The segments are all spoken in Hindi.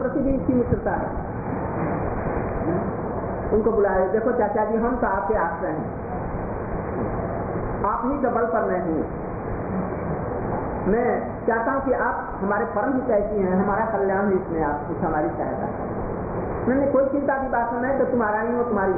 प्रति भी इसकी मित्रता है। उनको बुलाया, देखो चाचा जी हम तो आपके आश्रय हैं, आप ही के बल पर मैं हूँ, मैं चाहता हूँ कि आप हमारे परम हित ऐसी हैं, हमारा कल्याण है इसमें आप कुछ हमारी सहायता करें। मैंने कोई चिंता की बात नहीं, तो तुम्हारा नहीं हो तुम्हारी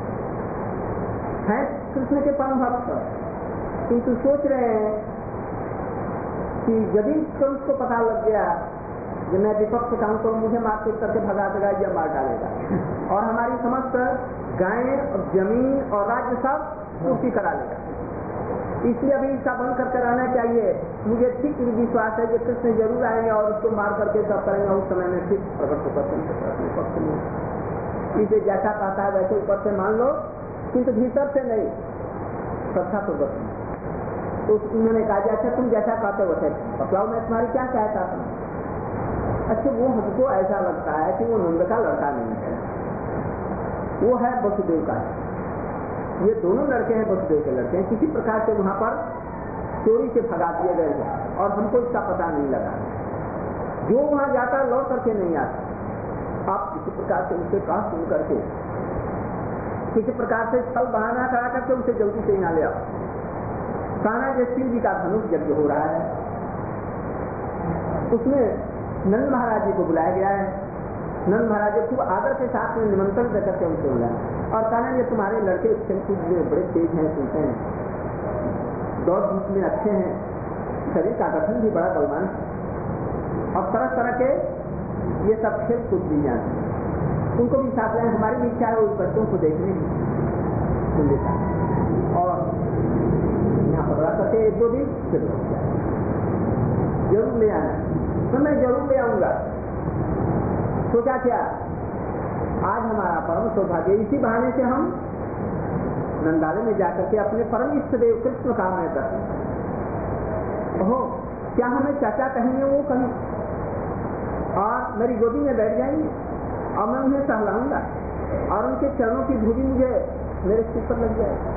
है। कृष्ण के परम भक्त किंतु सोच रहे हैं कि यदि कंस को पता लग गया कि मैं विपक्ष का हूं तो मुझे मारपीट करके भगा देगा या मार डालेगा और हमारी समस्त गायें और जमीन और राज्य सब पूर्ति करा लेगा। इसलिए अभी इसका बंद करके रहना चाहिए। मुझे ठीक विश्वास है कि कृष्ण जरूर आएंगे और उसको मार करके सब करेंगे। उस समय में ठीक प्रकट होकर पक्ष में इसे जैसा कहता है वैसे ऊपर से मान लो, किंतु भीतर से नहीं, श्रद्धा पूर्वक। तो उन्होंने कहा अच्छा तुम जैसा कहते हो वैसे बतलाओ, मैं तुम्हारी क्या सहायता करूं। अच्छा वो हमको ऐसा लगता है कि वो नंद का लड़का नहीं है, वो है वसुदेव का। ये दोनों लड़के हैं वसुदेव के लड़के हैं, किसी प्रकार से वहां पर चोरी से भगा दिए गए हैं और हमको इसका पता नहीं लगा। जो वहां जाता लौट करके नहीं आता। आप किसी प्रकार से उनसे कहा सुन करके किसी प्रकार से छल बहाना करा करके उसे जल्दी से यहाँ ले आओ। कहना कि शिव जी का धनुष यज्ञ हो रहा है, उसमें नंद महाराज जी को बुलाया गया है। नंद महाराज जी खूब आदर के साथ में निमंत्रण देकर के उनसे बुलाया और कहना ये तुम्हारे लड़के खेलकूद में बड़े तेज हैं, सुनते हैं, दौड़ धूप में अच्छे हैं, शरीर का गठन भी बड़ा बलवान है और तरह तरह के ये सब खेल कूद भी जानते हैं। उनको भी साथ लें, हमारी भी इच्छा है उस बच्चों को देखने की और यहाँ पर रह करके एक दो दिन फिर जरूर ले आना। तो मैं जरूर ले आऊंगा। सोचा क्या आज हमारा परम सौभाग्य, इसी बहाने से हम नंदालय में जाकर के अपने परम इष्ट देव कृष्ण का मैं दर्शन। ओहो क्या हमें चाचा कहेंगे वो कहीं और मेरी गोदी में बैठ जाएंगे और मैं उन्हें सहलाऊंगा और उनके चरणों की धूली मुझे मेरे सिर पर लग जाए।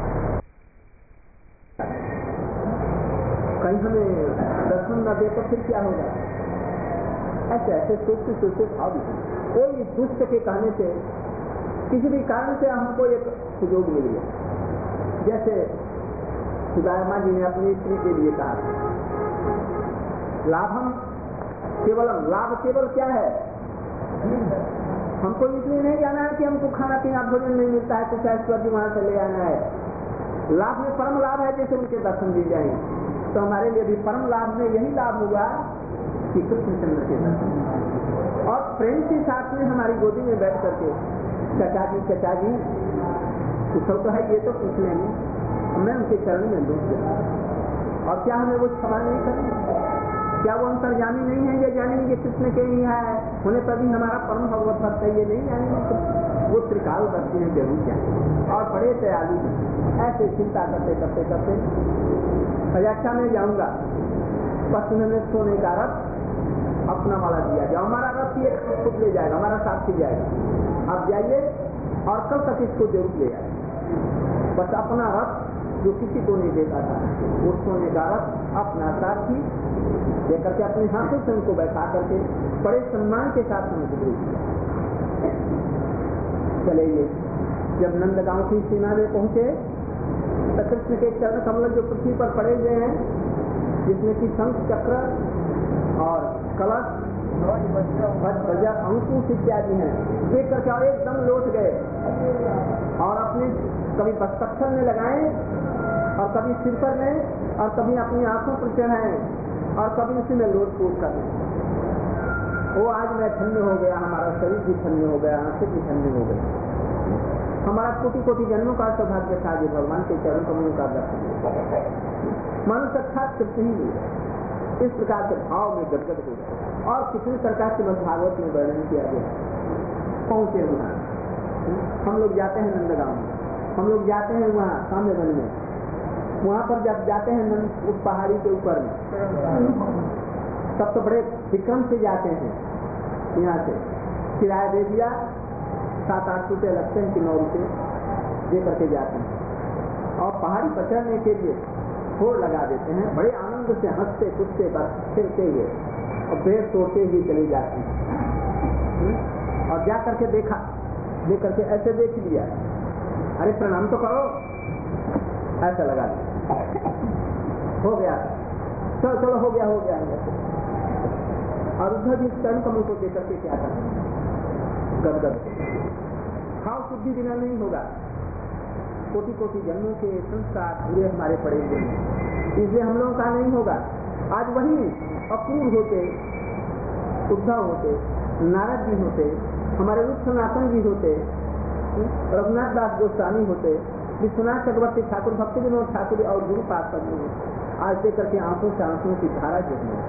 कहीं हमें दर्शन न दे तो फिर क्या होगा। ऐसे ऐसे सोचते सोचते भाव भी कोई दुष्ट के कहने से किसी भी कारण से हमको एक सुयोग मिल गया। जैसे सुदामा जी ने अपनी स्त्री के लिए कहा लाभम केवलम, लाभ केवल क्या है, हमको इसलिए नहीं जाना है कि हमको खाना पीना भोजन नहीं मिलता है, कुछ ऐश्वर्य वहां से ले आना है। लाभ में परम लाभ है जैसे उनके दर्शन मिल जाएंगे। तो हमारे लिए भी परम लाभ में यही लाभ होगा कि कृष्णचंद्र के दर्शन और प्रेम के साथ में हमारी गोदी में बैठ करके चचा जी कुछ तो है ये तो पूछ लेंगे, मैं उनके चरण में डूब गया। और क्या हमें वो क्षमा नहीं करेंगे? क्या वो अंतर्यामी नहीं है? ये जानेंगे कृष्ण के ही है उन्हें तभी हमारा परम भगवत भक्त है, ये नहीं जानेंगे। वो त्रिकाल करते हैं जरूर जाएंगे और बड़े दयालु हैं। ऐसे चिंता करते करते करते अयोध्या में जाऊंगा, पश्चिम में सोने का रथ अपना वाला दिया जाओ, हमारा रथ ये खुद ले जाएगा, हमारा साथी जाएगा। आप जाइए और कल तक इसको जरूर ले आए। बस अपना रथ जो किसी को नहीं देता था वो सोने का रथ अपना साथी लेकर के अपने हाथों से उनको बैठा करके बड़े सम्मान के साथ उनको भेज दिया। चले गए। जब नंदगांव की सीमा में पहुंचे तो कृष्ण के चरण कमल जो पृथ्वी पर पड़े हुए हैं, जिसमें कि शंख चक्र और कलश ध्वजा अंकुश इत्यादि हैं, देख करके एकदम लौट गए और अपने कभी बस्तक्षण में लगाए और कभी सिर पर में और कभी अपनी आंखों पर चढ़ाए और कभी उसी में लोट पोट कर। वो आज मैं धन्य हो गया, हमारा शरीर भी धन्य हो गया, आंखें भी धन्य हो गई। हमारा कोटि कोटि जन्मों का सौभाग्य था जो भगवान के चरण कमलों का दर्शन मानो साक्षात कृष्ण ही मिले। इस प्रकार के भाव में गदगद हो गए और कितने प्रकार के भागवत में वर्णन किया गया। पहुंचे वहां, हम लोग जाते हैं नंदगांव में, हम लोग जाते हैं वहाँ सामने वन में, वहां पर जब जाते हैं उस पहाड़ी के ऊपर में तब तो बड़े विक्रम से जाते हैं। यहाँ से किराया दे दिया, 7-8 रुपये लगते हैं कि 9 रुपये दे करके जाते हैं और पहाड़ी पर चढ़ने के लिए होड़ लगा देते हैं। बड़े आनंद से हंसते कूदते बस खेलते हुए और पेड़ तोड़ते हुए चले जाते हैं। और जा करके देखा, देख करके ऐसे देख लिया, अरे प्रणाम तो करो, ऐसा लगा हो गया, चलो चलो हो गया और उधर भी चरण कमल को देख करके क्या करना, गदगद भाव शुद्धि बिना नहीं होगा। कोटि कोटि जन्मों के संस्कार पूरे हमारे पड़े हुए हैं, इसलिए हम लोगों का नहीं होगा। आज वही अपूर्व होते, उद्धव होते, नारद जी होते, हमारे रूप सनातन जी होते, रघुनाथ दास गोस्वामी होते, विश्वनाथ चक्रवर्ती ठाकुर, भक्ति विनोद ठाकुर और गुरु पार्षद जी, आज से करके आंखों से आंसुओं की धारा गिरने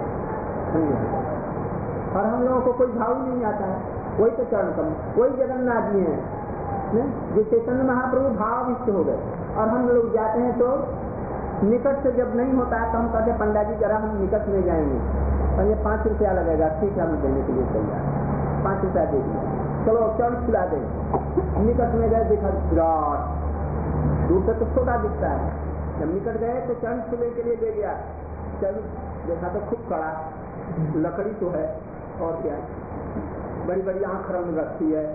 और हम लोगों को कोई भाव नहीं आता है। वही तो चरण कमल, वही जगन्नाथ जी हैं जो चैतन्य महाप्रभु भाविष्ट हो गए। और हम लोग जाते हैं तो निकट से जब नहीं होता है तो हम कहते पंडा जी जरा हम निकट में जाएंगे, और ये 5 रुपया लगेगा, ठीक है हम देने के लिए तैयार, 5 रुपया दे दिया, चलो चरण खिला दें। निकट में गए, देखा विराट, दूर से तो छोटा दिखता है, जब निकट गए तो चरण छूने के लिए ले गया, चल देखा तो खूब कड़ा, लकड़ी तो है और क्या, बड़ी बड़ी आंख रंग रखती है।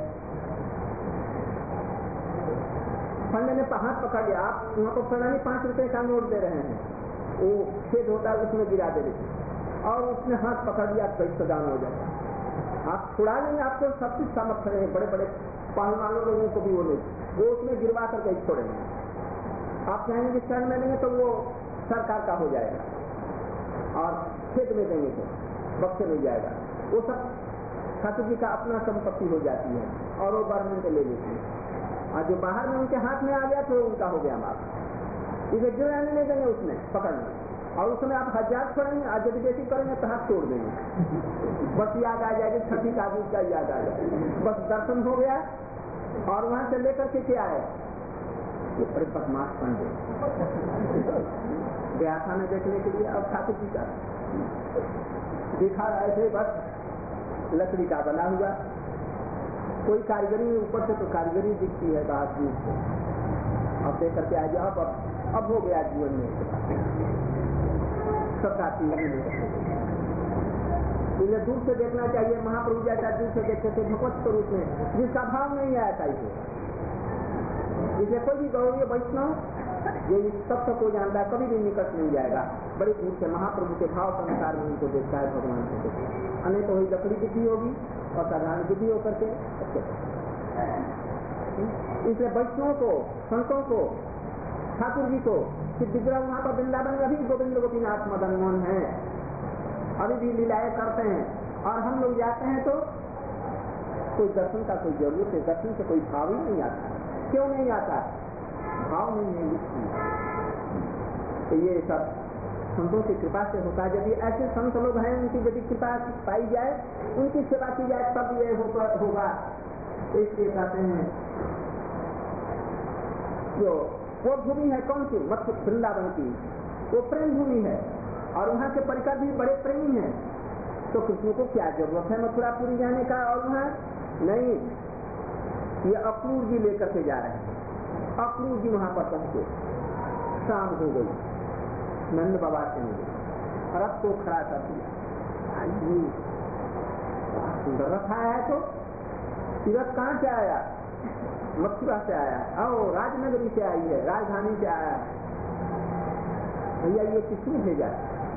पंडे ने हाथ पकड़ लिया, आप वहाँ को प्रणाली 5 रुपए का नोट दे रहे हैं, वो छेद होता है उसमें गिरा दे रही, और उसने हाथ पकड़ लिया, पैसा दान हो जाता। आप छुड़ा लेंगे, आपको सब कुछ सामर्थ्य है, बड़े बड़े पहलवानों लोगों को भी वो उसमें गिरवा करके छोड़ेंगे। आप कहेंगे कि शरण में लेंगे तो वो सरकार का हो जाएगा, और खेत में देंगे तो बक्से मिल जाएगा, वो सब ठाकुर जी का अपना संपत्ति हो जाती है, और वो गवर्नमेंट ले लेती है। और जो बाहर में उनके हाथ में आ गया तो उनका हो गया माफ, इसे जो रहने नहीं देंगे उसमें पकड़ना, और उसमें आप 1000 छोड़ेंगे, आज यदि बेटी करेंगे तो हाथ छोड़ देंगे, बस याद आ जाएगी, छठी का दूध का याद आ जाएगा, बस दर्शन हो गया। और वहां से लेकर के क्या है, ये बड़े बदमाश पंडे गया था मैं देखने के लिए, अब ठाकुर जी का दिखा रहे थे, बस लकड़ी का बना हुआ, कोई कारीगरी ऊपर से तो कारीगरी दिखती है बाहर दूर से, अब देख करके आ जाओ, अब हो गया जीवन में सबका इन्हें दूर से देखना चाहिए। महाप्रभु जैसा दूर से देखते थे भगवत स्वरूप में, जिसका भाव नहीं आया था इसे, इसलिए कोई भी गौरीय वैष्णव ये सब तक को जानता है, कभी भी निकट नहीं जाएगा, बड़ी दूर से महाप्रभु के भाव के अनुसार में उनको देखता है, भगवान को देखता है। अनेक तो वही लकड़ी बुद्धि होगी और साधारण बुद्धि होकर के, इसलिए वैष्णव को, संतों को, ठाकुर जी को, कि विग्रह वहां पर वृंदावन में अभी गोविंद गोपीनाथ मदन मोहन है, अभी भी लीलाएं करते हैं, और हम लोग जाते हैं तो कोई दर्शन का कोई जरूरत है, दर्शन से कोई भाव ही नहीं आता। क्यों नहीं आता? भाव नहीं है। तो ये सब संतों की कृपा से होता है। यदि ऐसे संत लोग हैं, उनकी यदि कृपा पाई जाए, उनकी सेवा की जाए, तब ये होगा। इसलिए कहते हैं जो वो भूमि है कौन सी, मध्य वृंदावन की, वो प्रेम भूमि है, और वहाँ के परिकर भी बड़े प्रेमी हैं। तो कृष्ण को क्या जरूरत है मथुरापुरी जाने का? और वहाँ नहीं, ये अक्रूर जी लेकर के जा रहे हैं। अक्रूर जी वहाँ पर पहुँचे, शाम हो गई, नंद बाबा से मिले, रथ को खड़ा कर दिया। सुंदर रथ आया है, तो तीरथ कहाँ से आया? मथुरा से आया है, और राजनगरी से आई है, राजधानी से आया है। भैया ये किसने भेजा?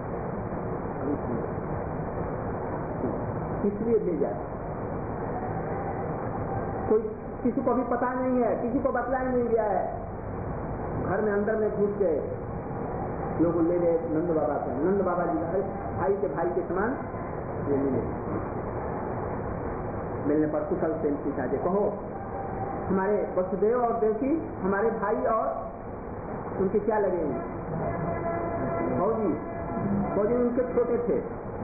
किसलिए भेजा? कोई किसी को भी पता नहीं है, किसी को बतलाया नहीं गया है। घर में अंदर में घुस गए लोग, ले गए नंद बाबा से। नंद बाबा जी भाई के समान ये मिलने पर कुशल से पूछा, कहो हमारे वसुदेव और देवकी हमारे भाई, और उनके क्या लगेंगे? फौजी उनके छोटे थे,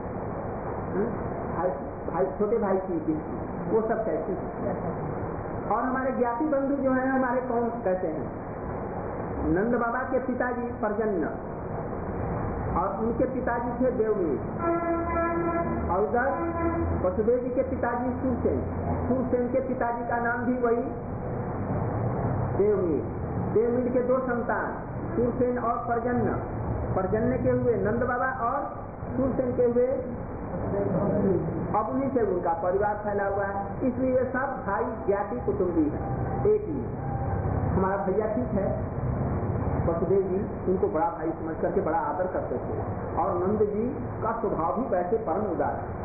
भाई छोटे भाई की वो सब कैसे? और हमारे ज्ञाति बंधु जो हैं हमारे कौन कहते हैं? नंद बाबा के पिताजी परजन्य, और उनके पिताजी थे देवमीर, और उधर वसुदेव जी के पिताजी सूरसेन, सूरसेन के पिताजी का नाम भी वही देवमीर। देवमीर के 2 संतान, सूरसेन और परजन्य। पर्जन्य के हुए नंद बाबा और सूरसेन के हुए अब उन्हीं से उनका परिवार फैला हुआ है। इसलिए ये सब भाई ज्ञाति कुटुंबी है एक ही। हमारा भैया ठीक है वसुदेव जी, उनको बड़ा भाई समझ करके बड़ा आदर करते थे और नंद जी का स्वभाव भी वैसे परम उदार है।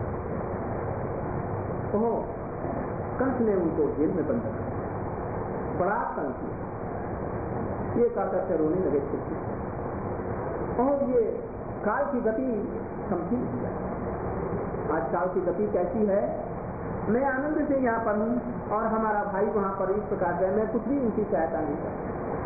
तो कंस ने उनको जेल में बंद कर बड़ा तंग किया। ये कहकर के रोने लगे थे और ये काल की गति समझी। आज काल की गति कैसी है, मैं आनंद से यहाँ पर हूँ और हमारा भाई वहाँ पर इस प्रकार से मैं कुछ भी उनकी सहायता नहीं करता।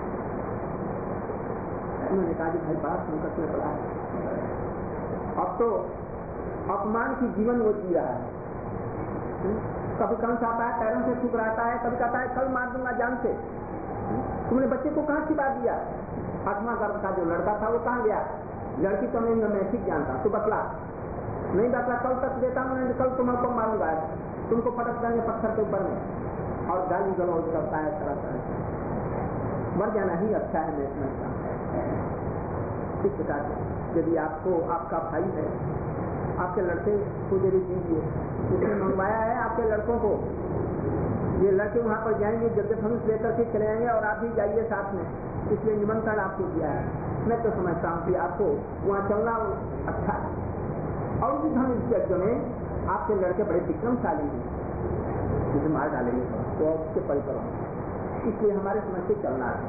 उन्होंने कहा कि भाई बड़ा संकट में पड़ा है, अब तो अपमान की जीवन वो जी रहा है। कभी कंस आता है पैरों से ठुकराता है, कभी कहता है कल मार दूंगा जान से। तुमने बच्चे को कहाँ छिपा दिया? 8वां गर्भ का जो लड़का था वो कहाँ गया? लड़की तो नहीं, मैं ठीक जानता, तू बतला। नहीं बतला, कल तक देता हूँ, कल तुम्हारे को मारूंगा, तुमको पटक देंगे पत्थर के ऊपर में। और गाली गलौज करता है तरह तरह। मर जाना ही अच्छा है, मैं समझता हूँ। इस प्रकार से यदि आपको आपका भाई है, आपके लड़के को दे दीजिए, उसने मंगवाया है आपके लड़कों को, ये लड़के वहाँ पर जाएंगे जगह धनुष लेकर के चले आएंगे और आप भी जाइए साथ में, इसलिए निमंत्रण आपको दिया है। मैं तो समझता हूँ कि आपको वहाँ चलना अच्छा है। और उसी धनुष यज्ञ में आपके लड़के बड़े विक्रमशाली हैं, मुझे मार डालेंगे तो उसके परिकर, इसलिए हमारे समझ से चलना है।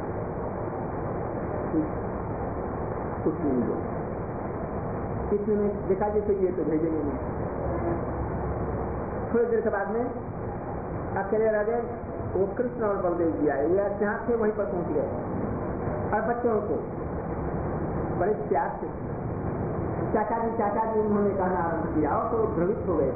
कुछ नहीं दो इसमें देखा जैसे ये तो भेजेंगे नहीं। थोड़ी देर के बाद में अकेले रह गए, वो कृष्ण और बलदेव जी आए, वे जहाँ थे वहीं पर पहुंच गए और बच्चों को बड़े प्यार से चाचा जी उन्होंने कहना आरम्भ किया और तो द्रवित हो गए।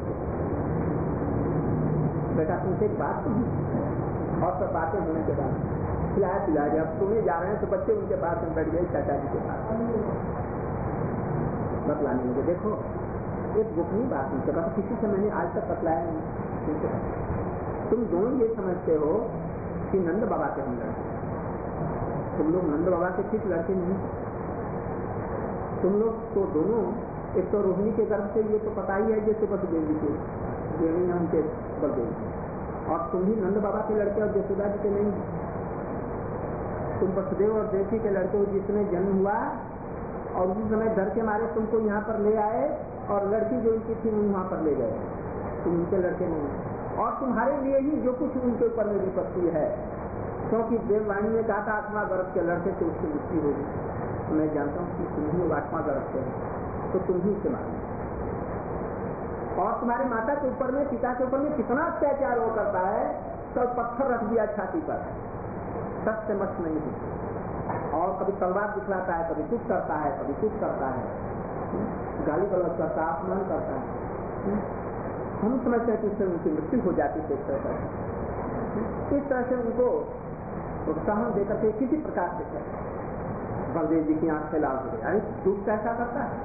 बेटा तुमसे एक बात सुनी, और सब बातें होने के बाद खिलाया जब तुम्हें जा रहे हैं तो बच्चे उनके पास में बैठ गए, चाचा जी के पास बतलाने लगे। देखो एक गोपनीय बात उनसे कहा, किसी से मैंने आज तक बतलाया नहीं। तुम दोनों ये समझते हो कि नंद बाबा के हम लड़के, तुम लोग नंद बाबा के ठीक लड़के नहीं। तुम लोग तो दोनों, एक तो रोहिणी के गर्भ से, ये तो पता ही है जैसे वसुदेव जी के, ये नहीं उनके बलदेव, और तुम ही नंद बाबा के लड़के और यशोदा जी के नहीं। तुम वसुदेव और देवकी के लड़के हो, जिसमें जन्म हुआ और उसी समय डर के मारे तुमको यहाँ पर ले आए और लड़की जो उनकी थी वहाँ पर ले गए। तुम उनके लड़के नहीं और तुम्हारे लिए ही जो कुछ उनके ऊपर में विपत्ति है, क्योंकि देववाणी ने कहा था 8वां गर्भ के लड़के से उसकी मृत्यु होगी। मैं जानता हूँ कि तुम ही 8वां गर्भ से है, तो तुम ही उसे मारो। और तुम्हारे माता के ऊपर में, पिता के ऊपर में कितना अत्याचार वो करता है, कल पत्थर रख दिया छाती पर, सच से मत नहीं है। और कभी तलवार दिखलाता है, कभी कुछ करता है, कभी कुछ करता है, गाली गलौज करता है, अपमान करता है। हम समझते हैं कि उससे उनकी मृत्यु हो जाती है। इस तरह से उनको प्रोत्साहन देकर के किसी प्रकार से बलदेव जी की आंखें लाल हो गई। अरे दुख कैसा करता है,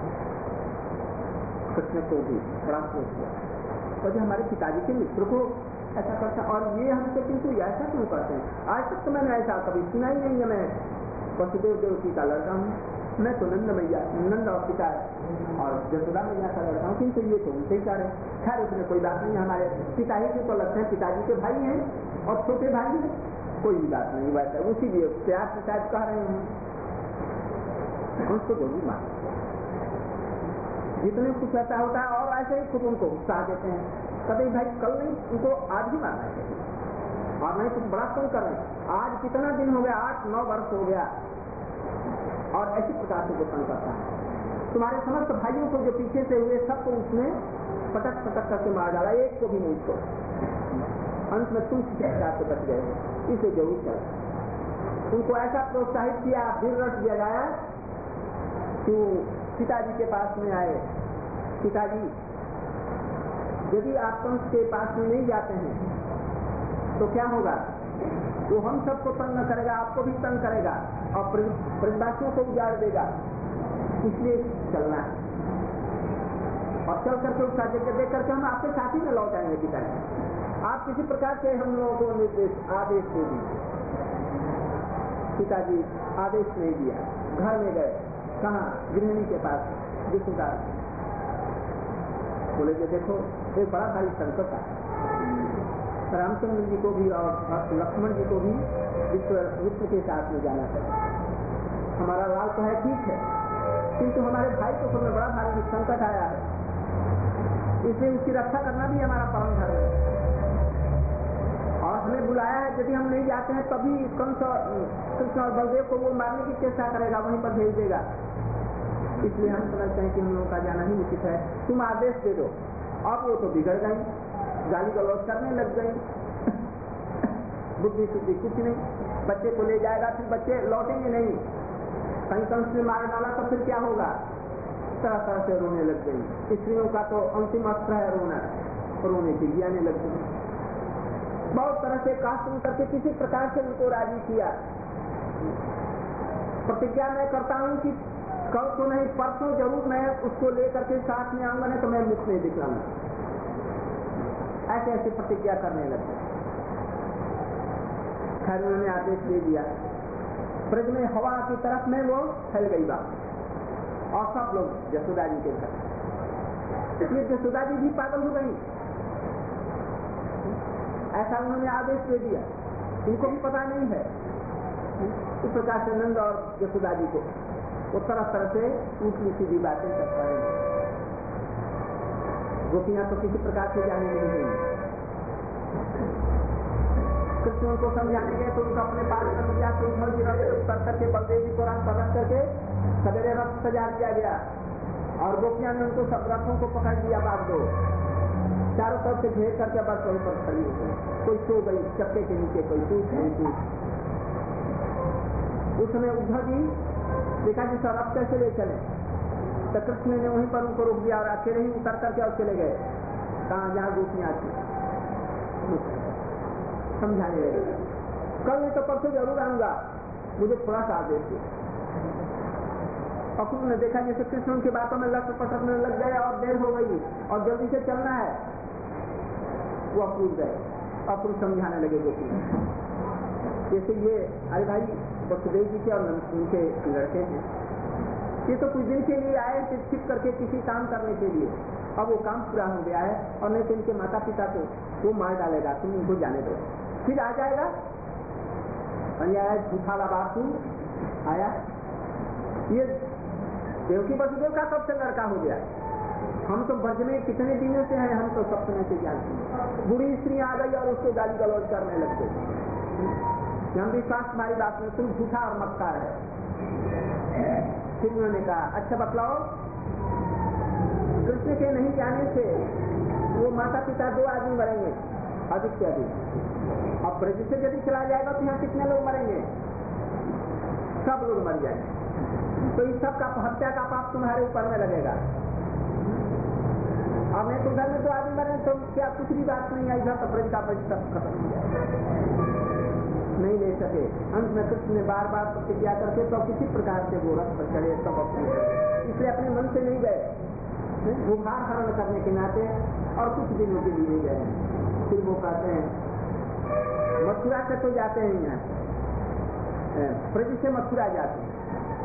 कृष्ण को भी बड़ा सोच हुआ, और जो हमारे पिताजी के मित्र को ऐसा करता, और ये हमसे किंतु ऐसा क्यों करते हैं? आज तक तो मैंने ऐसा कभी सुना ही नहीं है। मैं वसुदेव देवकी का लड़का हूँ, मैं तो नंद मैया, नंद और पिता और यशोदा मैया का लड़का हूँ, किंतु ये तो उनसे ही कर रहे। खैर उसमें कोई बात नहीं, हमारे पिताजी के तो लगते हैं, पिताजी के भाई हैं और छोटे भाई हैं, कोई भी बात नहीं। वैसे उसी लिए प्यार से शायद कह रहे हैं, उसको गोली मार जितने कुछ ऐसा होता है, और ऐसे ही खुद उनको उत्साह देते हैं, कहते भाई कल नहीं, उनको आज ही मारना चाहिए, और नहीं कुछ बड़ा कम कर रहे हैं। आज कितना दिन हो गया, 8-9 वर्ष हो गया, और ऐसी प्रकार से गोपन करता है। तुम्हारे समस्त भाइयों को जो पीछे से हुए सबको उसने पटक पटक करके मार डाला, एक को भी नहीं छोड़ा। अंत में तुम किसी प्रकार से बच गए, इसे जरूर चला। उनको ऐसा प्रोत्साहित किया, फिर रट जगाया कि पिताजी के पास में आए। पिताजी यदि आप कंस के पास में नहीं जाते हैं तो क्या होगा? वो हम सबको तंग करेगा, आपको भी तंग करेगा और ब्रजवासियों को उजाड़ देगा, इसलिए चलना है। और चल करके उसका जगह देख करके हम आपके साथ ही में लौट आएंगे। पिताजी आप किसी प्रकार से हम लोगों को निर्देश आदेश दे दीजिए। पिताजी आदेश नहीं दिया, घर में गए, कहाँ? गृहिणी के पास, विष्णुदास। बोले कि देखो एक बड़ा भारी संकट है, रामचंद्र जी को भी और लक्ष्मण जी को भी विश्व के साथ में जाना चाहिए। हमारा लाल तो है ठीक है, किंतु हमारे भाई को समय बड़ा भारी संकट आया है, इसलिए उसकी रक्षा करना भी हमारा परम धर्म है। और हमें बुलाया है, यदि हम नहीं जाते हैं तभी कृष्ण और बलदेव को वो मारने की चेष्टा करेगा, वहीं पर भेज देगा। इसलिए हम समझते हैं कि हम लोगों का जाना ही उचित है, तुम आदेश दे दो। अब वो तो बिगड़ गई, गाली गलौज करने लग गई, बुद्धि शुद्धि कुछ नहीं। बच्चे को ले जाएगा, फिर बच्चे लौटेंगे नहीं, कहीं कंस में मारने वाला तो फिर क्या होगा? तरह तरह से रोने लग गई। स्त्रियों का तो अंतिम अस्त्र है रोना, रोने की भी आने लग गई। बहुत तरह से कास्ट करके किसी प्रकार से उनको राजी किया। प्रतिज्ञा मैं करता हूँ कि कल तो नहीं परसों जरूर मैं उसको लेकर के साथ में आऊंगा, नहीं तो मैं मुख नहीं दिखलाऊंगा। ऐसे ऐसे प्रतिज्ञा करने लगे। खैर उन्होंने आदेश दे दिया, ब्रज में हवा की तरफ में वो फैल गई बात, और सब लोग यशोदा जी के घर, इसलिए यशोदा जी भी पागल हो गई। ऐसा उन्होंने आदेश दे दिया, इनको भी पता नहीं है। इस प्रकार से नंद और यशोदा जी को वो तरह तरह से ऊँची सीधी बातें करता है। गोपियां तो किसी प्रकार से जाने नहीं देंगी। कृष्ण उनको समझाने गए तो उनको अपने पास कर दिया कि उधर भी रथ कर करके बलदेव जी को राम पकड़ करके सवेरे रथ सजा दिया गया, और गोपियां ने उनको सब रथों को पकड़ लिया। बाग दो चारों तरफ से घेर करके बस वहीं पर खड़ी हो गई। कोई सो गई चक्के के नीचे, कोई टूट कोई टूट। उस समय उद्धव जी देखा जी सर अब कैसे ले चले, तो कृष्ण ने वहीं पर उनको रोक दिया और अकेले ही उतर करके और चले गए कहाँ, जहाँ गोपियां थी, समझाने लगे। कल नहीं तो परसों जरूर आऊंगा, मुझे थोड़ा सा आदेश दो। पशु ने देखा जैसे कृष्ण उनकी बातों में लट पटकने लग गए और देर हो गई और जल्दी से चलना है, वो अपूर्व गए, अपूर्व समझाने लगे गोपी। जैसे ये अरे भाई वसुदेव जी के और उनके लड़के हैं, ये तो कुछ दिन के लिए आए छिप करके किसी काम करने के लिए, अब वो काम पूरा हो गया है और नहीं तो इनके माता पिता को वो मार डालेगा, तुम इनको जाने दो, फिर आ जाएगा। झूठा लाभार्थी आया, ये देवकी वसुदेव का सबसे लड़का हो गया। हम तो ब्रज में कितने दिनों से हैं, हम तो सब समय से जानते हैं। बूढ़ी स्त्री आ गई और उसको गाली गलौज करने लग गई। हम विश्वास तुम्हारी बात में, तुम झूठा और मक्कार है। फिर उन्होंने कहा अच्छा बतलाओ, कृष्ण के नहीं जाने से वो माता पिता 2 आदमी मरेंगे अधिक से अधिक, अब ब्रज से यदि चला जाएगा तो यहाँ कितने लोग मरेंगे? सब लोग मर जाएंगे। तो इस सब का हत्या का पाप तुम्हारे ऊपर में लगेगा। अब नहीं तो घर में 2 आदमी मरे तो क्या कुछ भी बात नहीं आई, तो ब्रज का परिश्रम खत्म हो जाएगा। नहीं ले सके। अंत में कृष्ण ने बार बार प्रतिज्ञा करके तो किसी प्रकार से वो रथ पर चढ़े, सब अपने, इसलिए अपने मन से नहीं गए, बुखार हरण करने के नाते और कुछ दिनों के लिए गए। फिर वो कहते हैं मथुरा से तो जाते हैं, यहाँ ब्रज से मथुरा जाते हैं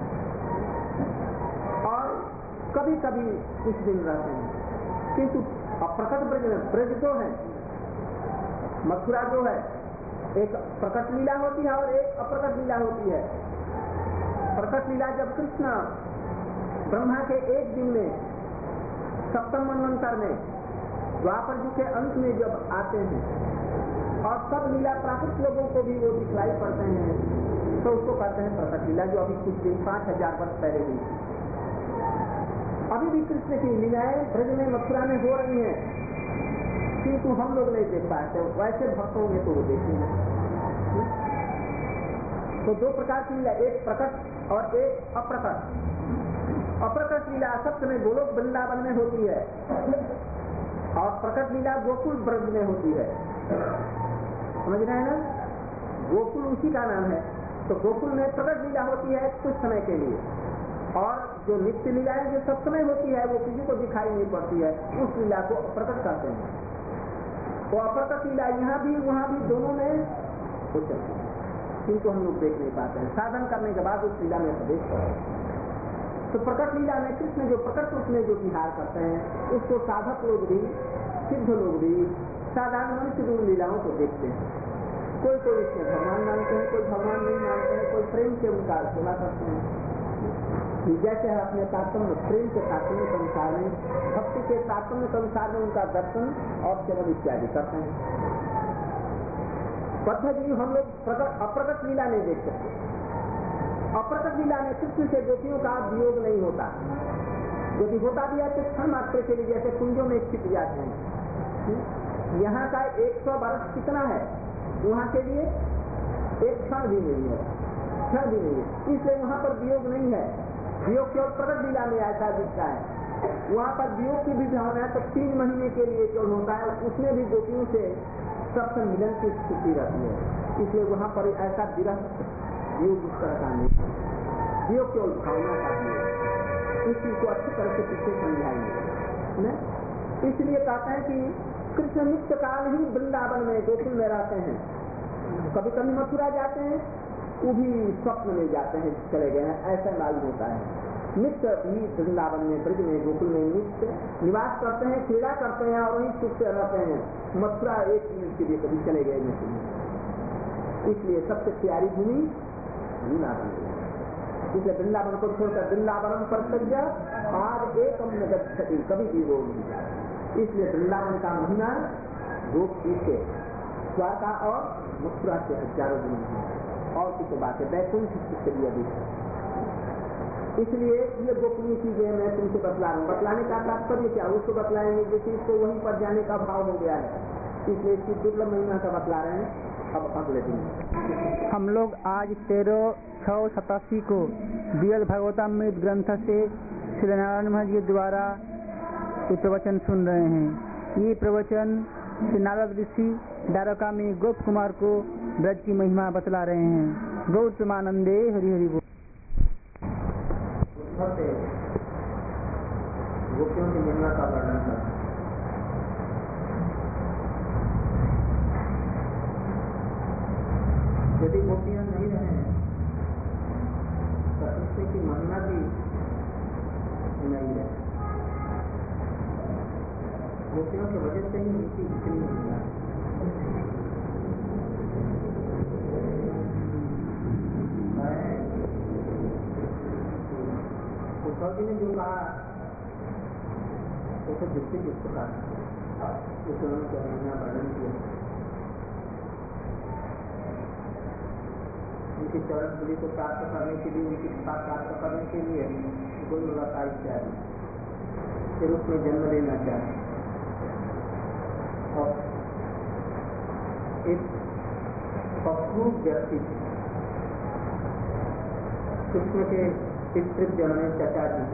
और कभी कभी कुछ दिन रहते हैं, किंतु प्रकट ब्रज में ब्रज 2 है, मथुरा 2 है, एक प्रकट लीला होती है और एक अप्रकट लीला होती है। प्रकट लीला जब कृष्ण ब्रह्मा के एक दिन में 7वें मनवंतर में द्वापर युग के अंत में जब आते हैं और सब लीला प्राकृत लोगों को भी वो दिखलाई पड़ते हैं, तो उसको कहते हैं प्रकट लीला, जो अभी कुछ दिन 5000 वर्ष पहले हुई। अभी भी कृष्ण की लीलाएं ब्रज में मथुरा में हो रही हैं, किंतु हम लोग नहीं देख पाते, वैसे भक्त होंगे तो वो देखेंगे। तो 2 प्रकार की लीला, एक प्रकट और एक अप्रकट। अप्रकट लीला सब समय गोलोक वृंदावन में होती है और प्रकट लीला गोकुल ब्रज में होती है। समझ रहे हैं ना, गोकुल उसी का नाम है। तो गोकुल में प्रकट लीला होती है कुछ समय के लिए, और जो नित्य लीलाएं जो सब समय होती है वो किसी को दिखाई नहीं पड़ती है, उस लीला को अप्रकट कहते हैं। तो अप्रकट लीला यहाँ भी वहाँ भी दोनों में हो चलती है। किंतु हम लोग देख नहीं पाते हैं। साधन करने के बाद उस लीला में प्रवेश करते हैं। तो प्रकट लीला में कृष्ण जो प्रकट रूप में जो विहार करते हैं उसको साधक लोग भी, सिद्ध लोग भी, साधारण मनुष्य लोग लीलाओं को देखते हैं। कोई कोई इसमें भगवान मानते हैं, कोई भगवान नहीं मानते हैं, कोई प्रेम से उनका सेवा करते हैं। जैसे है अपने तात्पर्य प्रेम के तात्पर्य के अनुसार में, भक्ति के तात्पर्य के अनुसार में उनका दर्शन और सेवन इत्यादि करते हैं। पद्धति हम लोग अप्रकट लीला नहीं देख सकते। अप्रकट लीला में कृष्ण से गोपियों का वियोग नहीं होता। यदि होता भी है तो क्षण मात्र के लिए, जैसे कुंजों में छिप जाते हैं। यहाँ का 100 वर्ष कितना है, वहाँ के लिए एक क्षण भी नहीं है, क्षण भी नहीं है। इसलिए वहाँ पर वियोग नहीं है। वियोग केवल प्रकट लीला में ऐसा दिखता है। वहाँ पर वियोग की भी भावना है तो 3 महीने के लिए केवल होता है, उसमें भी गोपियों से सबसे मिलन की स्थिति रहती है। इसलिए वहाँ पर ऐसा विरह वियोग इस तरह का नहीं है। वियोग केवल भावना का वियोग। इस चीज को अच्छी तरह से पीछे समझाएंगे। इसलिए कहते हैं कि कृष्ण नित्य काल ही वृंदावन में गोकुल में रहते हैं। कभी कभी मथुरा जाते हैं, वो भी स्वप्न में जाते हैं, चले गए हैं, ऐसा मालूम होता है। नित्य भी वृंदावन में, ब्रज में, गोकुल में नित्य निवास करते हैं, क्रीड़ा करते हैं और वहीं सुख से रहते हैं। मथुरा एक मिनट के लिए कभी चले गए नहीं। इसलिए सबसे प्यारी भूमि वृंदावन है। इसलिए वृंदावन को छोड़कर वृंदावन पर सज्जा आज एक गति कभी भी वो नहीं जाए। इसलिए वृंदावन का महिमा गोप के द्वारका और मथुरा से हजारों गुना है। और किसी बात है वैकुंठ के लिए भी। इसलिए ये गोपनीय चीजें मैं तुमसे बतला रहा हूँ। बतलाने का तात्पर्य क्या, उसको बतलाएंगे जैसे इसको वहीं पर जाने का भाव हो गया है, इसलिए इसकी दुर्लभ महिमा का बतला रहे हैं। अब अगले दिन हम लोग आज 13/6/87 को दियल भगवतामृत ग्रंथ से श्री नारायण महाराज के द्वारा ये प्रवचन सुन रहे हैं। ये प्रवचन श्री नारद ऋषि द्वारका में गोप कुमार को ब्रज की महिमा बतला रहे हैं। गौतमानंदे हरि हरि बोल। गोपियों की महिमा का वर्णन कर, यदि गोपियां नहीं रहे तो कृष्ण की महिमा भी नहीं है। गोपियों की वजह से ही उनकी इतनी महिमा है। उद्धव जी ने जो कहा उसे दृष्टि जिस प्रकार उसे उन्होंने महिमा वर्णन किया। उनकी चरण धूलि को प्राप्त करने के लिए, उनकी कृपा प्राप्त करने के लिए गुणवत्ता इत्यादि के रूप में जन्म लेना चाहिए। और एक अपूर्व व्यक्ति कृष्ण के पितृ जन में चचा जी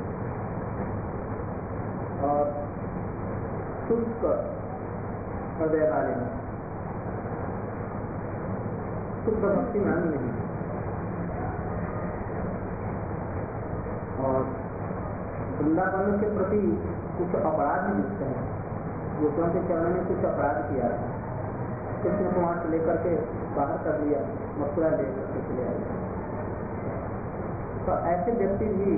और शुष्क हृदय वाले शुद्ध भक्ति मान नहीं। और वृंदावन के प्रति कुछ अपराध भी दिखते हैं। गोपियों के चरण में कुछ अपराध किया, कृष्ण को वहां से लेकर के बाहर कर दिया, मथुरा लेकर के चले आए। तो ऐसे व्यक्ति भी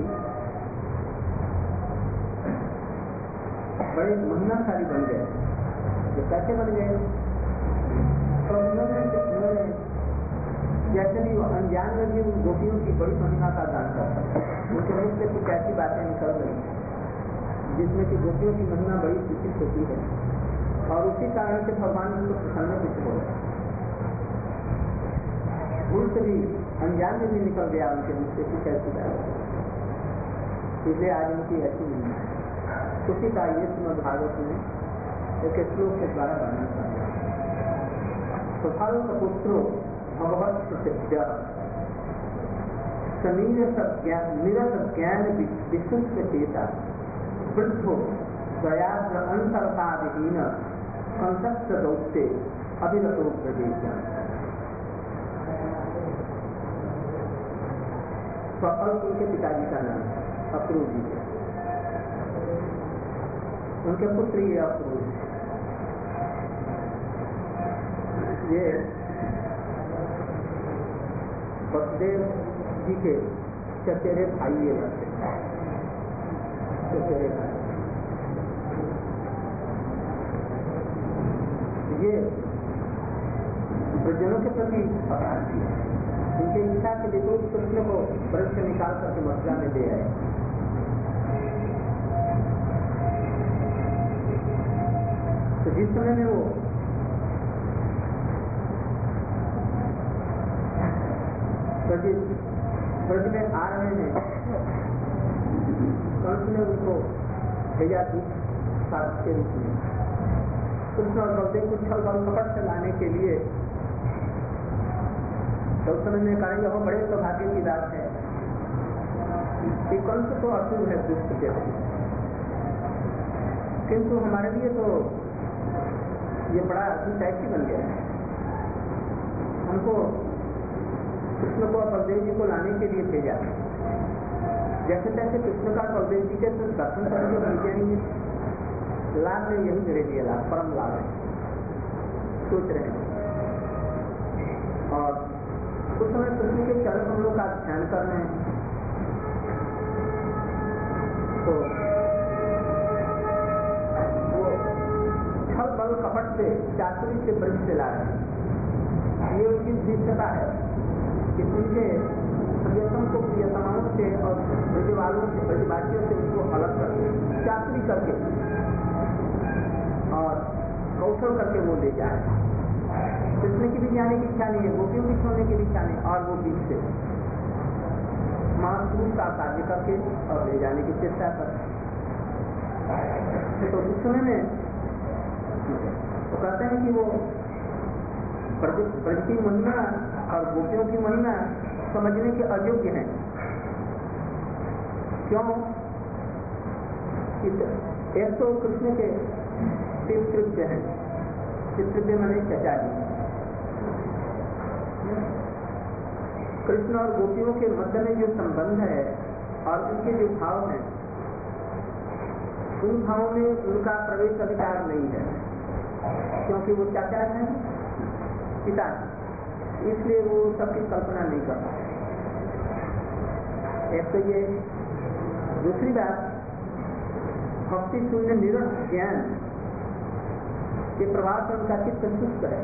बड़े महिमाशाली बन गए। जो कैसे बन गए, तो उन्होंने जैसे भी वो अनजान में भी उन गोपियों की बड़ी महिमा का दान करता, उनके मुख से कुछ ऐसी बातें निकल गई जिसमें कि गोपियों की महिमा बड़ी सूचित होती है और उसी कारण से भगवान उनको प्रसन्न कुछ हो गया। भूल से भी अनजान में भी निकल गया उनके मुख से कुछ ऐसी बात, इसलिए आज उनकी ऐसी महिमा है। उसी का ये श्रीमद् भागवत में एक श्लोक के द्वारा वर्णन किया। स्वभाव का पुत्रो भगवत प्रसिद्ध निरस ज्ञान विशुद्ध चेता वृद्धो दयाद्र अंतरताविहीन कंतस्थ दौत्य अभिरतो प्रदेश। सफल उनके पिताजी का नाम अक्रूर जी, उनके पुत्र ये अक्रूर। ये वसुदेव जी के चचेरे भाई ये लगते, चचेरे भाई ये ब्रजनों के प्रति अपराध किया। उनके इच्छा के विपरीत कृष्ण को ब्रज से निकाल करके मथुरा में ले आए। तो जिस समय में वो ब्रज में आ रहे हैं, कंस ने उनको भेजा दूत साथ के रूप में। कृष्ण और बलदेव को छल बल कपट से लाने के लिए तो उस समय में करेंगे वो बड़े सौभाग्य की बात है कि कंस तो असुर है, दुष्ट के, किंतु हमारे लिए तो ये बड़ा टैक्सी बन गया है। हमको कृष्ण को और बलदेव जी को लाने के लिए भेजा, जैसे तैसे कृष्ण का बलदेव जी के दर्शन करके बन जाएंगे। लाभ में यही मेरे लिए लाभ, परम लाभ है, सोच रहे हैं। और उस समय कृष्ण के चरण कमलों का ध्यान कर रहे हैं, तो वो छल बल कपट से, चातुरी से ब्रज से ला रहे हैं। ये उनकी विशेषता है कि उनके प्रियतम को प्रियतमाओं से और ब्रजवालों से, ब्रजवासियों से उनको अलग करके, चातुरी करके और कौशल करके वो ले जाए। कृष्ण की भी जाने की इच्छा नहीं है, गोपियों की छोड़ने की भी इच्छा नहीं, और वो बीच से महासूर का कार्य करके और ले जाने की चेष्टा कर। तो उस समय में तो कहते हैं कि वो ब्रज की महिमा और गोपियों की महिमा समझने के अयोग्य हैं। क्यों? एक तो कृष्ण के पितृव्य हैं, पितृव्य माने चचा जी। कृष्ण और गोपियों के मध्य में जो संबंध है और उनके जो भाव हैं, उन भावों में उनका प्रवेश अधिकार नहीं है, क्योंकि वो चाचा हैं, पिता, इसलिए वो सबकी कल्पना नहीं करता। एक तो ये, दूसरी बात, भक्ति शून्य निरस ज्ञान के प्रभाव से उनका चित्त शुष्क है,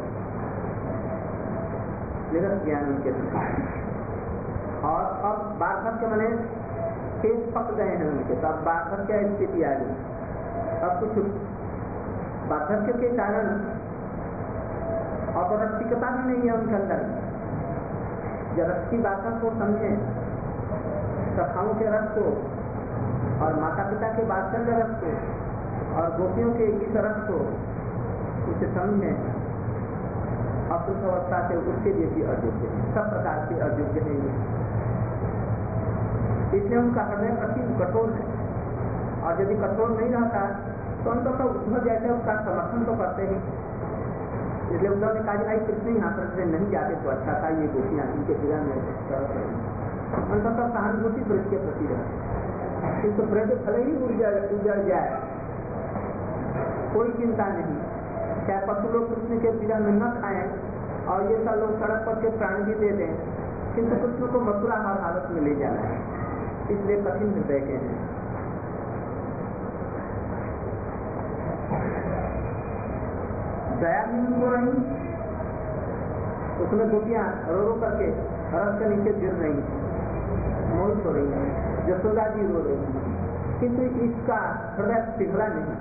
निरस ज्ञान उनके प्रति। और अब वार्धक्य माने केस पक गए हैं उनके, तो अब वार्धक्य स्थिति आ गई। अब कुछ वार्धक्य के कारण अपरक्तिकता भी नहीं है उनके अंदर। जब रस की बातों को समझे, सखाओं के रस को और माता पिता के वात्सल्य रस को और गोपियों के इस रस को उसे समझे, अपनी अवस्था से उसके लिए भी अयोग्य है, सब प्रकार से अयोग्य है। इसलिए उनका हृदय अति कठोर है, और यदि कठोर नहीं रहता तो हम तो उद्धव जैसे उसका समर्थन तो करते ही। इसलिए उद्धव ने कहा भाई कृष्ण यहाँ पर से नहीं जाते तो अच्छा था, ये गोपियाँ इनके विधा में उनका सब सहानुभूति ब्रज के प्रति रहती, किंतु ब्रज भले ही उजड़ जाए कोई चिंता नहीं, चाहे पशु लोग कृष्ण के विधा में न खाएं और ये सब लोग सड़क पर के प्राण भी दे दें, किंतु कृष्ण को मथुरा हर हालत में ले जाना है, इसलिए कठिन हृदय के हैं। दया भी उनको रही, उसमें गोपियां रो रो करके रस के नीचे गिर रही, मोहित हो रही है, यशोदा जी रो रही, किंतु इसका हृदय पिघला नहीं।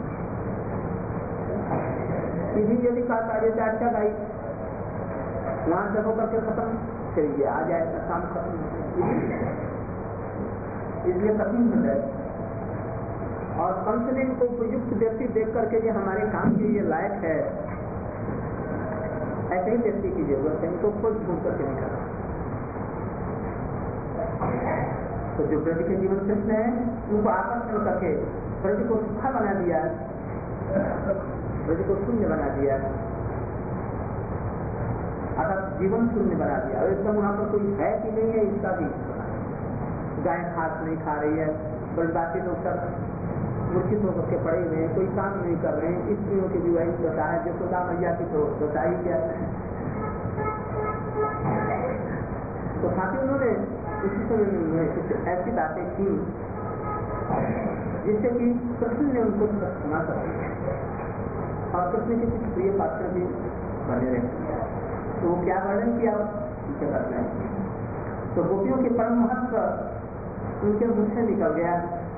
सीधी यदि कहता जैसे अच्छा भाई वहां से होकर के खत्म करिए, आ जाए काम खत्म, इसलिए कठिन हृदय। और कंस ने इनको उपयुक्त व्यक्ति देख करके ये हमारे काम के लिए लायक है, ऐसे ही व्यक्ति की जरूरत है, इनको खुद ढूंढ करके निकाला। तो जो ब्रज के जीवन कृष्ण है उनको आकर्षण करके ब्रज को सुखा बना दिया, ब्रज को शून्य बना दिया, अर्थात जीवन शून्य बना दिया। और एकदम वहां पर कोई है कि नहीं है इसका भी, गाय घास नहीं खा रही है, ब्रजवासी लोग सब मूर्छित होकर के पड़े हुए हैं, कोई काम नहीं कर रहे हैं, स्त्रियों की विवाह होता है, यशोदा मैया की तो होता ही क्या। तो साथ ही उन्होंने उसी समय में कुछ ऐसी बातें की जिससे कि कृष्ण ने उनको क्षमा कर दिया और कृष्ण के कुछ प्रिय पात्र भी बने रहे। तो वो क्या वर्णन किया उनके बारे में, तो गोपियों के परम महत्व उनके मुख से निकल गया,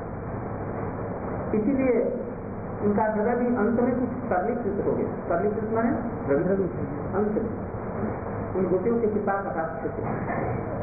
इसीलिए उनका हृदय भी अंत में कुछ सरलीकृत हो गया। सरलीकृत माने अंत उन गोपियों के कृपा कटाक्ष से,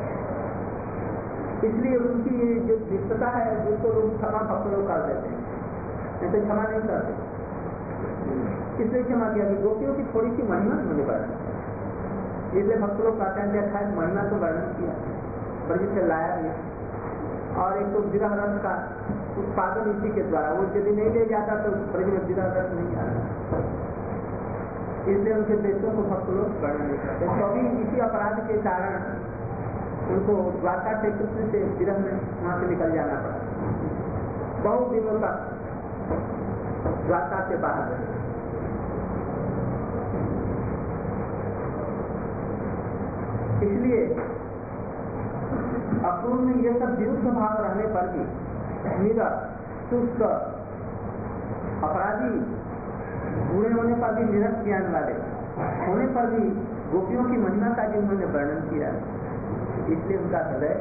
इसलिए उनकी ये जो दुष्टता है जिसको लोग क्षमा भक्त लोग कर देते हैं, ऐसे क्षमा नहीं करते, इसलिए क्षमा किया कि गोपियों की थोड़ी सी महिमा मुझे बढ़ा, इसलिए भक्त लोग कहते हैं देखा है महिमा तो वर्णन किया पर जिससे लाया गया। और एक तो विरह रस का उत्पादन इसी के द्वारा, वो यदि नहीं ले जाता तो ब्रज में विरह रस नहीं आता, इसलिए उनके देशों को भक्त लोग वर्णन नहीं करते। तो अभी इसी अपराध के कारण उनको द्वारका से कृष्ण से विरह में वहां से निकल जाना पड़ा, बहुत दिनों तक द्वारका से बाहर रहे। इसलिए अक्रूर में ये सब विरुद्ध भाव रहने पर भी निरस शुष्क अपराधी बुरे होने पर भी निरस ज्ञान वाले होने पर भी गोपियों की महिमा का जिन्होंने वर्णन किया, इसलिए उनका हृदय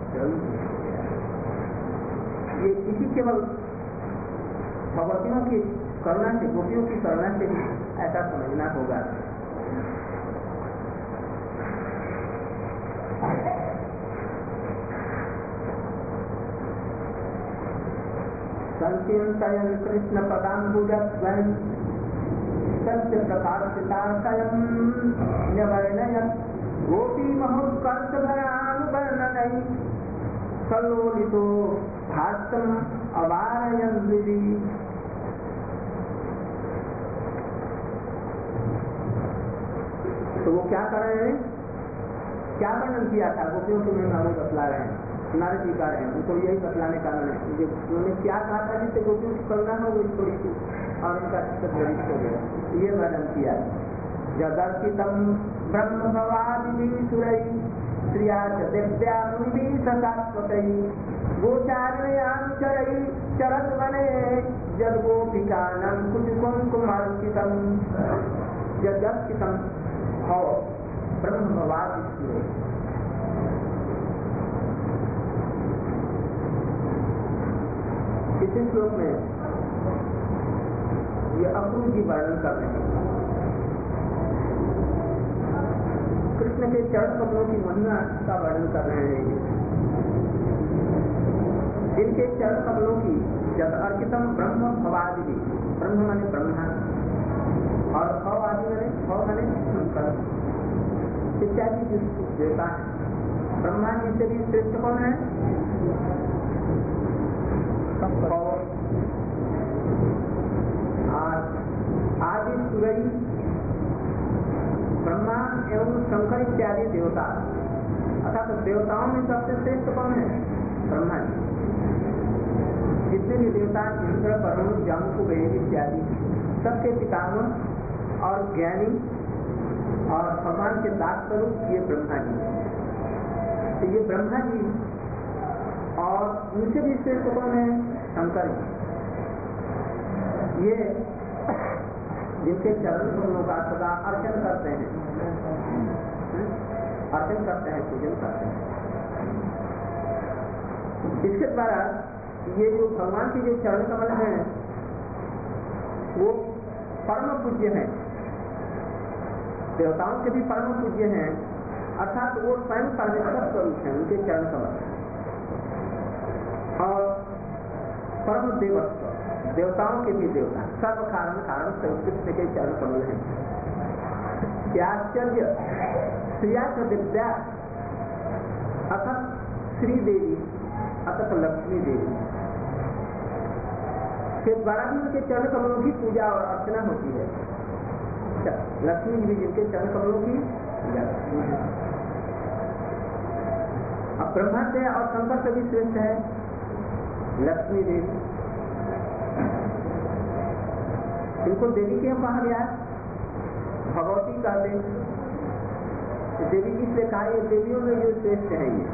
ये इसी केवल भगवतियों की करुणा से, गोपियों की करुणा से ही ऐसा समझना होगा। संचिन्तयन् कृष्ण पदाम्बुजद्वयं सत्य प्रकाशिताशयं न्यवर्णयन् गोपी महोत्कर्षभयानुवर्णनैः सल्लोलितो भाष्यम् अवारयन् हृदि। तो वो क्या कर रहे हैं, क्या वर्णन किया था गोपियों के में हम बतला रहे हैं, नारद जी का रहे हैं, उनको यही बतलाने का मन है। उन्होंने क्या कहा था जिससे गोपियों की करुणा हो गई थोड़ी सी और उनका चित्त गणित हो गया, ये वर्णन किया। जदर्शितम ब्रह्म भवादि सुरई श्रिया दिव्या मुनि सतास्वतई गोचारयानुचरई चरत वने जद गोपिकानम कुछ कुंकुमार्चितम। जदर्शितम भव ब्रह्म भवादि सुरई, इस श्लोक में ये अक्रूर जी वर्णन कर रहे हैं, कृष्ण के चरण कमलों की महिमा का वर्णन कर रहे हैं। जिनके चरण कमलों की जब अर्चितम ब्रह्म भवादि, ब्रह्म माने ब्रह्मा और भव आदि माने शंकर इत्यादि जो देवता है। ब्रह्मा जी से भी श्रेष्ठ कौन है, आदि सुरई ब्रह्मा एवं शंकर इत्यादि देवता, अर्थात देवताओं में सबसे श्रेष्ठ कौन है, ब्रह्मा जी। जितने भी देवता इंद्र वरुण जम कुबेर इत्यादि सबके पितामह और ज्ञानी और भगवान के दास स्वरूप ये ब्रह्मा जी। तो ये ब्रह्मा जी और उनसे भी श्रेष्ठ कौन है, शंकर जी। ये जिनके चरण कमलों का सदा अर्चन करते हैं, अर्चन करते हैं, पूजन करते हैं। इसके द्वारा ये जो भगवान के जो चरण कमल हैं वो परम पूज्य हैं, देवताओं के भी परम पूज्य हैं, अर्थात वो स्वयं परमेश्वर स्वरूप हैं उनके चरण कमल। और परम देवत्व, देवताओं के भी देवता, सर्व कारण कारण से कृष्ण के चरण कमल हैं। क्या आश्चर्य, श्रिया दिव्या अर्थात श्री देवी अर्थात लक्ष्मी देवी के द्वारा भी उनके चरण कमलों की पूजा और अर्चना होती है। लक्ष्मी जी भी जिनके चरण कमलों की पूजा करती है। अब ब्रह्मा से और शंकर से भी श्रेष्ठ है लक्ष्मी देवी। इनको देवी क्यों कहा गया, भगवती कहते देवी की इसलिए कहा ये देवियों में जो श्रेष्ठ है ये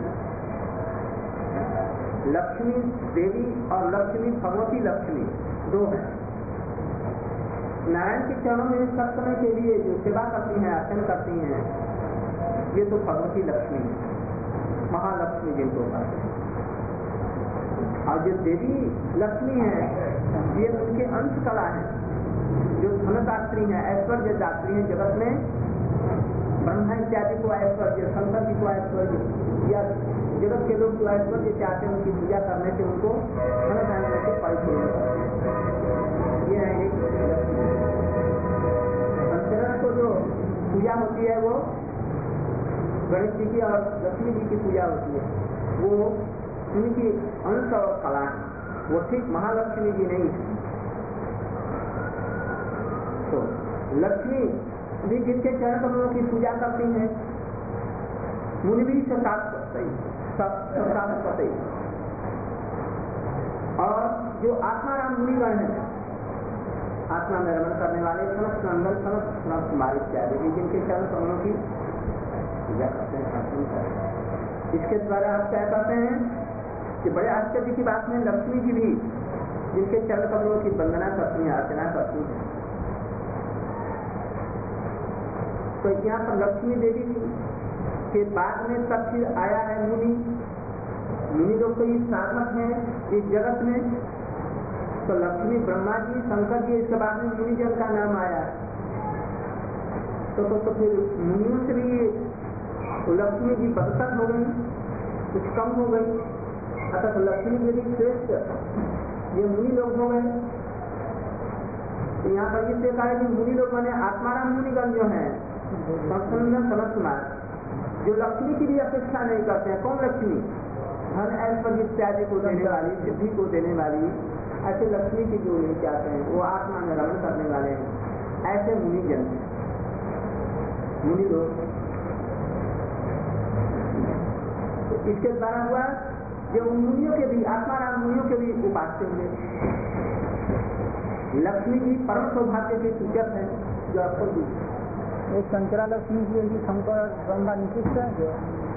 लक्ष्मी देवी और लक्ष्मी भगवती लक्ष्मी दो हैं। नारायण के चरणों में सब समय के लिए जो सेवा करती हैं अर्चन करती हैं ये तो भगवती लक्ष्मी महालक्ष्मी जिनको कहते हैं। और जो देवी लक्ष्मी है ये उनके अंश कला है जो धनदात्री है ऐश्वर्य दात्री है। जगत में ब्रह्मा इत्यादि को ऐश्वर्य शंकर जी को ऐश्वर्य या जगत के लोग जो ऐश्वर्य चाहते हैं उनकी पूजा करने से उनको धन धान्य से परिपूर्ण ये है एक धनतेरस को जो पूजा होती है वो गणेश जी की और लक्ष्मी जी की पूजा होती है वो उनकी अंश और कला है वो ठीक महालक्ष्मी जी नहीं है। तो लक्ष्मी भी जिनके चरण कमलों की पूजा करती हैं मुनि भी सतापते और जो आत्माराम मुनिगण है आत्मा में रमण करने वाले समस्त नंदन समस्त कुमार इत्यादि भी जिनके चरण कमलों की पूजा करते हैं अर्चन करते हैं। इसके द्वारा आप क्या कहते हैं कि बड़े आश्चर्य की बात में लक्ष्मी जी भी जिनके चरण कमलों की वंदना करती हैं अर्चना करती हैं। तो यहाँ पर लक्ष्मी देवी के बाद में तब फिर आया है मुनि लोग तो ये साधक हैं इस जगत में। तो लक्ष्मी ब्रह्मा जी शंकर जी इसके बाद में मुनि जन का नाम आया। तो फिर मुनियों से भी तो लक्ष्मी जी बदतर हो गई कुछ कम हो गई अतः तो लक्ष्मी जी भी श्रेष्ठ ये मुनि लोग हो गए। तो यहाँ पर इससे कहा है कि मुनि लोग माने आत्माराम मुनिगण जो है समस्त मार्ग जो लक्ष्मी की भी अपेक्षा नहीं करते हैं। कौन लक्ष्मी धन ऐश्वर्य इत्यादि को देने वाली सिद्धि को देने वाली ऐसे लक्ष्मी की जो नहीं चाहते हैं वो आत्मा में रमण करने वाले हैं ऐसे मुनि जन मुनि लोग। तो इसके द्वारा हुआ जो उन मुनियों के भी आत्माराम मुनियों के भी उपास्य हुए। लक्ष्मी जी परम सौभाग्य के सूचक है जो आपको एक शंकरा लक्ष्मी जी की शंकर ब्रह्मा निकृष्ट है जो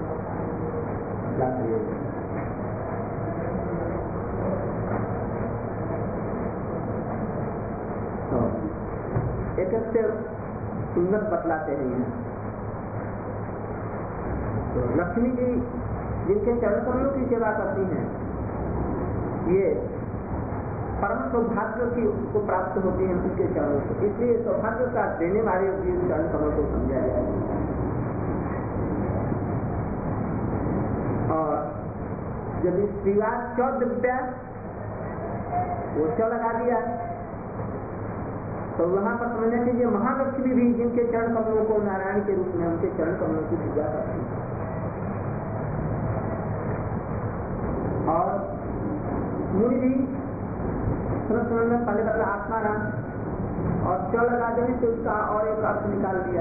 एक से सुंदर बतलाते हैं यहाँ। तो लक्ष्मी जी जिनके चरण कमलों की सेवा करती हैं ये परम सौभाग्य की को प्राप्त होती है उनके चरणों से। इसलिए सौभाग्य का देने वाले चरण कमल को समझा जाए। और जब श्रीवास चौद्रव्या वो च लगा दिया तो वहां पर समझना चाहिए महालक्ष्मी भी जिनके चरण कमलों को नारायण के रूप में उनके चरण कमलों की पूजा करती है। और मुनि भी पहले बदला आत्माराम और च लगा देने से उसका और एक अर्थ निकाल दिया।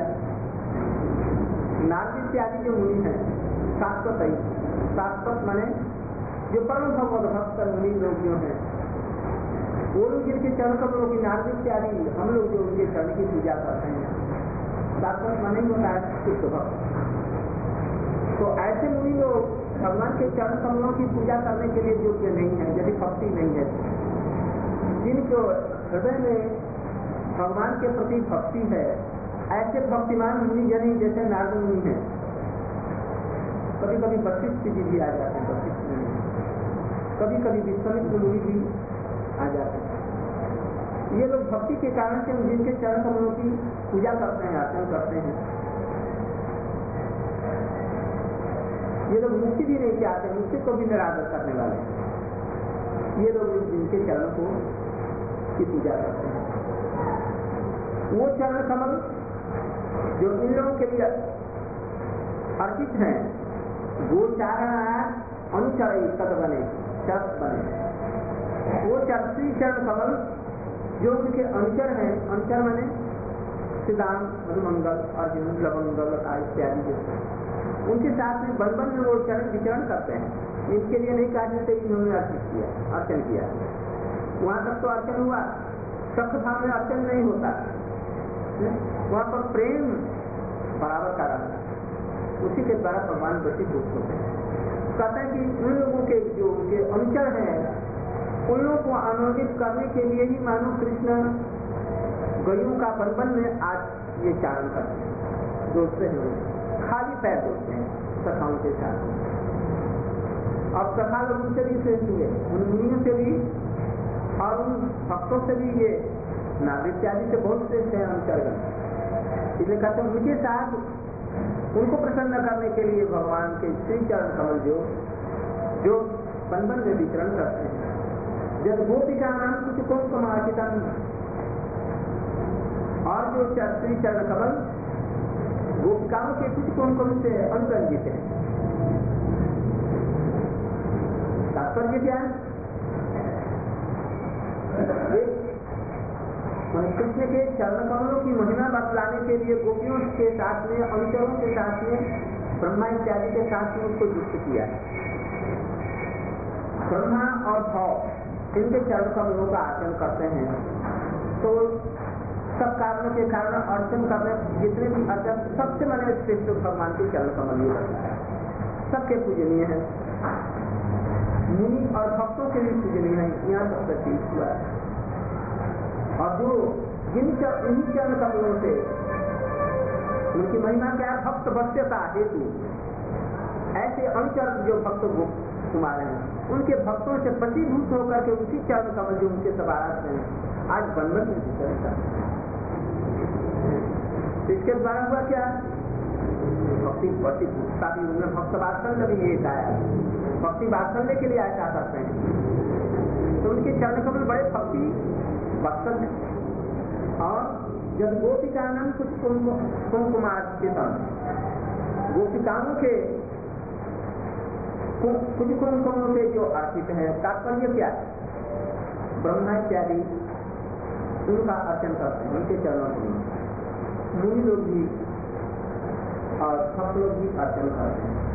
नारद इत्यादि जो मुनि है शाश्वत माने जो परम भगवत भक्त मुनि लोग जो है वो लोग जिनके चरण कमलों की नारद इत्यादि हम लोग जो उनके चरण की पूजा करते हैं शाश्वत माने होता है शुद्ध भक्त। तो ऐसे मुनि लोग भगवान के चरण कमलों की पूजा करने के लिए योग्य नहीं है यदि भक्ति नहीं है। जिनको हृदय में भगवान के प्रति भक्ति है ऐसे भक्तिमान मुनि जन जैसे नारद मुनि है। कभी कभी वशिष्ठ जी भी आ जाते हैं वशिष्ठ मुनि कभी कभी विश्वामित्र मुनि भी आ जाते हैं। ये लोग भक्ति के कारण से जिनके चरण कमलों की पूजा करते हैं अर्चन करते हैं। ये लोग मुक्ति भी नहीं चाहते मुक्ति को भी निरादर करने वाले हैं। ये लोग जिनके चरण को की पूजा करते हैं वो चरण कमल जो इन लोगों के लिए अर्पित हैं वो चारण अनुचर सद बने शब्द बने। वो श्री चरण कमल जो उनके अनुचर हैं अनुचर बने श्रीराम मधुमंगल अर्जुन लवंगल इत्यादि जो उनके साथ में बन में वो चरण विचरण करते हैं। इनके लिए नहीं कहा जैसे इन्होंने अर्चन किया वहां तक तो अर्चन हुआ सख भाव में अर्चन नहीं होता वहां पर प्रेम बराबर का रहता उसी के द्वारा भगवान वशीभूत होते हैं। कहते हैं कि उन लोगों के जो उनके अनुचर हैं उन लोगों को आनंदित करने के लिए ही मानो कृष्ण गयुओं का बन में आज ये चारण करते हैं, दोस्ते हैं, खाली पैर दोस्ते हैं सखाओं के साथ। अब सखा लोग उनसे भी श्रेष्ठ हुए, उन मुनियों से भी और उन भक्तों से भी ये नागरिक इत्यादि से बहुत श्रेष्ठ है अनुचरगण। इसलिए कहते हैं उनके साथ उनको प्रसन्न करने के लिए भगवान के श्री चरण कमल जो बन में विचरण करते हैं। जब गोपिका नाम कुछ कुमकुमार्चितम, और जो श्री चरण कमल गोपिकाओं के कुछ कुमकुम से अनुरंजित है। तात्पर्य क्या है? कृष्ण के चरण कमलों की महिमा बतलाने के लिए गोपियों के साथ में, अनुचरों के साथ में, ब्रह्मा इत्यादि के साथ में उसको युक्त किया। ब्रह्मा और भव इनके चरण कमलों का आचरण करते हैं, तो सब कारणों के कारण अर्चन करने जितने भी अर्चन सबसे मैंने श्रेष्ठ भगवान के चरण कमल ही बताया, सबके पूजनीय है, मुनि और भक्तों के भी पूजनीय है। यहाँ सबसे ठीक हुआ और जो इन्हीं चरण कमलों से उनकी महिमा क्या है? भक्त वश्यता हेतु ऐसे अनुचर जो भक्त कुमार हैं उनके भक्तों से वशीभूत होकर के उसी चरण कमल जो उनके सवारात हैं आज बनवन में विचरण। इसके द्वारा हुआ क्या? भक्ति वशीभूतता भी उनमें भक्त वात्सल्य भी एक आया, भक्ति वात्सल्य के लिए ऐसा करते हैं। तो उनके चरण कमल बड़े भक्ति वात्सल्य। और जब गोपिकानंद कुछ कुमकुमार्चितम, गोपिकाओं के कुछ कुमकुमों से जो अर्चित है, तात्पर्य क्या है? ब्रह्मा इत्यादि उनका अर्चन करते हैं, उनके चरणों में मुनि लोग भी और सब लोग भी अर्चन करते हैं।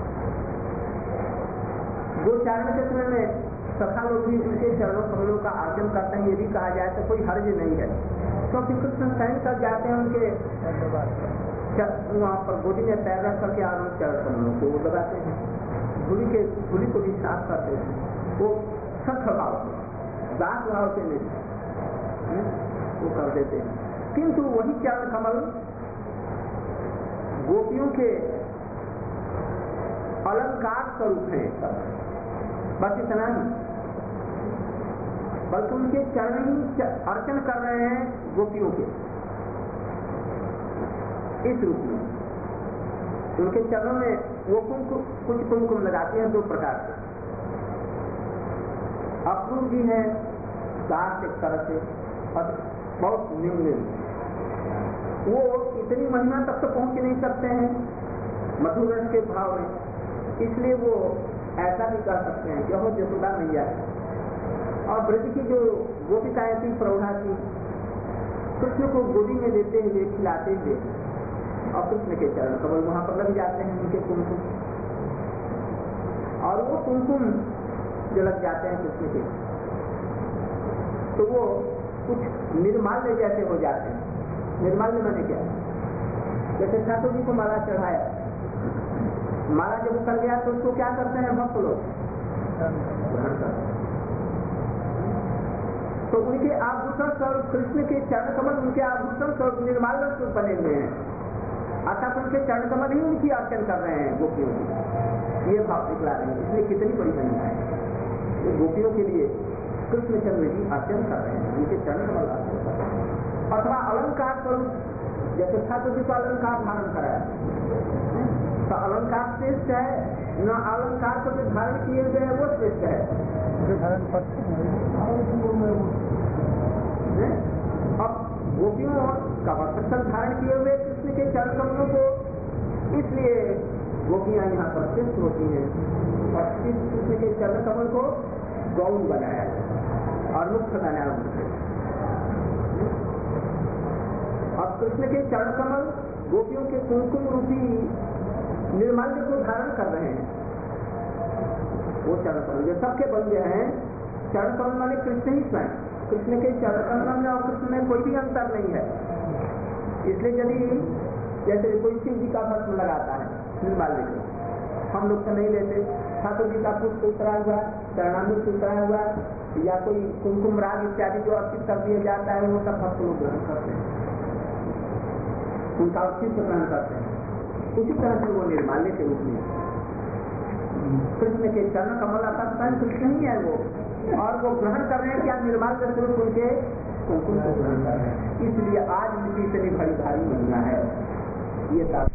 गोचारण के समय में सखा लोग भी उनके चरणों कमलों का अर्चन करते हैं। ये भी कहा जाए तो कोई हर्ज नहीं है, क्योंकि कृष्ण स्वयं तक जाते हैं उनके वहाँ पर गोदी में पैर रख करके और चरण कमलों को वो लगाते हैं, धूली को भी साफ करते हैं। वो सख भाव दास भाव से नहीं वो कर देते हैं। किंतु वही चरण कमल गोपियों के अलंकार स्वरूप है, बस इतना ही, बल्कि उनके चरण ही अर्चन कर रहे हैं गोपियों के इस रूप में। उनके चरणों में वो कुछ कुमकुम लगाते हैं दो प्रकार से, अपूर्व भी है दास एक तरह से और बहुत निम्न। वो इतनी महिमा तक तो पहुंच नहीं सकते हैं मधुर रस के भाव में, इसलिए वो ऐसा भी कर सकते हैं कि हो यशोदा मैया और ब्रज की जो गोपिकाएं थी प्रौढ़ा थी, कृष्ण को गोदी में लेते हुए खिलाते हुए और कृष्ण के चरण कमल वहां पर लग जाते हैं उनके कुमकुम, और वो कुमकुम जो लग जाते हैं कृष्ण के तो वो कुछ निर्माल्य जैसे हो जाते हैं। निर्माल्य मैंने क्या? जैसे ठाकुर जी को माला चढ़ाया, माला जब उतर गया तो उसको क्या करते हैं भक्त लोग? ग्रहण करते हैं। तो उनके आभूषण स्वरूप कृष्ण के चरण कमल उनके आभूषण स्वरूप निर्माल्य स्वरूप बने हुए हैं, अर्थात उनके चरण कमल ही उनकी अर्चन कर रहे हैं गोपियों की, ये भाव दिखला रहे हैं। इसलिए कितनी बड़ी महिमा है, गोपियों के लिए कृष्णचंद्र जी अर्चन कर रहे हैं, उनके चरण कमल अर्चन कर रहे हैं। अथवा अलंकार स्वरूप जैसे ठाकुर जी को अलंकार धारण कराया, तो अलंकार श्रेष्ठ है न अलंकार को जो धारण किए गए वो श्रेष्ठ है। अब गोपियों का वस्त्र धारण किए हुए कृष्ण के चरण कमलों को, इसलिए गोपियां यहाँ पर श्रेष्ठ होती हैं और कृष्ण के चरण कमल को गौण बनाया और मुक्त बनाया उनसे। अब कृष्ण के चरण कमल गोपियों के कुमकुम रूपी निर्माल्य को धारण कर रहे हैं। वो चरण कमल जो सबके बन गए हैं, चरण कमल माने कृष्ण ही स्वयं, कृष्ण के चरण कमल में और कृष्ण में कोई भी अंतर नहीं है। इसलिए यदि जैसे कोई शिव जी का भस्म लगाता है निर्माल्य को। हम लोग तो नहीं लेते। ठाकुर जी का पुष्प उतरा हुआ, चरणामृत उतरा हुआ या कोई कुमकुम राग इत्यादि जो अर्पित कर दिया जाता है वो सब भक्त लोग ग्रहण करते हैं, उनका अस्तित्व ग्रहण करते हैं। उसी तरह से वो निर्माल्य के रूप में कृष्ण के चरण कमल आता है, कृष्ण ही है वो, और वो ग्रहण कर रहे हैं क्या निर्माल्य स्वरूप उनके कुमकुम को ग्रहण कर रहे हैं। इसलिए आज मिट्टी से भी बड़ी भारी महिमा है ये